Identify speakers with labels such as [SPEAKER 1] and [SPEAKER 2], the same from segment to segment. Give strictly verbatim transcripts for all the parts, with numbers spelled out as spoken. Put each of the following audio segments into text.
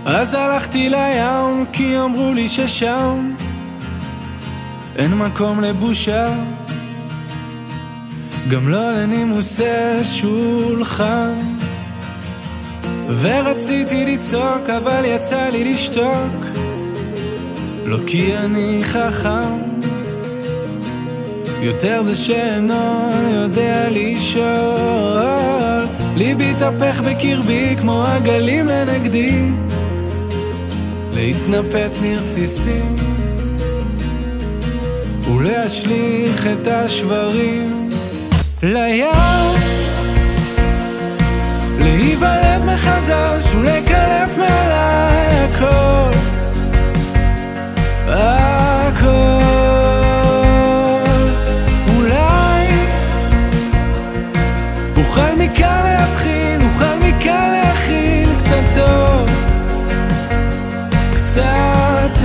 [SPEAKER 1] אז הלכתי לים כי אמרו לי ששם אין מקום לבושה, גם לא לנימוסי שולחן. ורציתי לצעוק אבל יצא לי לשתוק, לא כי אני חכם, יותר זה שאינו יודע לשאול. ליבי התהפך בקרבי כמו הגלים לנגדי, להתנפץ נרסיסים ולהשליך את השברים לים, להיוולד מחדש ולקלף מעליי הכל, הכל. אולי אוכל מכאן להתחיל, אוכל מכאן להכיל קצת טוב, קצת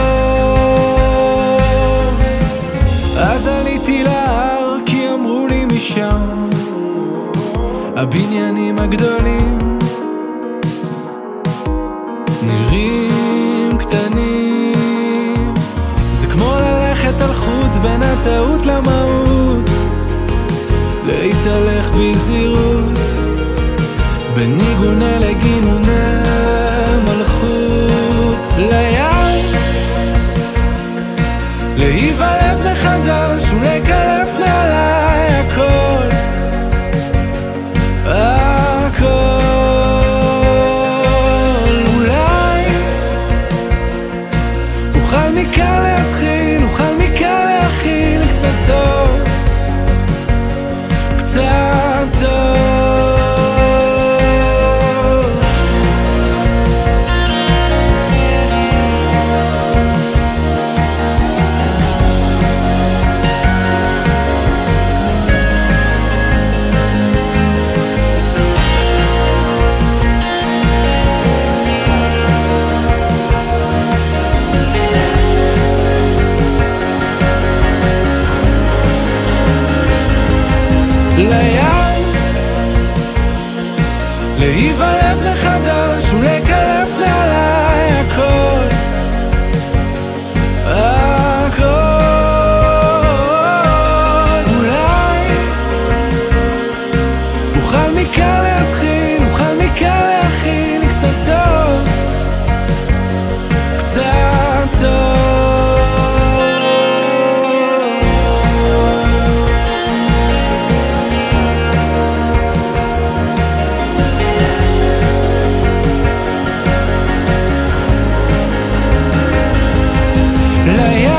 [SPEAKER 1] טוב. אז עליתי להר כי אמרו לי משם הבניינים הגדולים נראים קטנים. זה כמו ללכת על חוט בין הטעות למהות, להתהלך בזהירות בין ניגוני לגינוני מלכות. לים, להיוולד מחדש ולקלף מעליי הכל, הכל. אולי אוכל מכאן להתחיל, אוכל מכאן להכיל קצת טוב, קצת טוב. לים, להיוולד מחדש ולקלף מעליי הכל, הכל. אולי אוכל מכאן להתחיל, אוכל מכאן להכיל קצת טוב, קצת טוב. לים,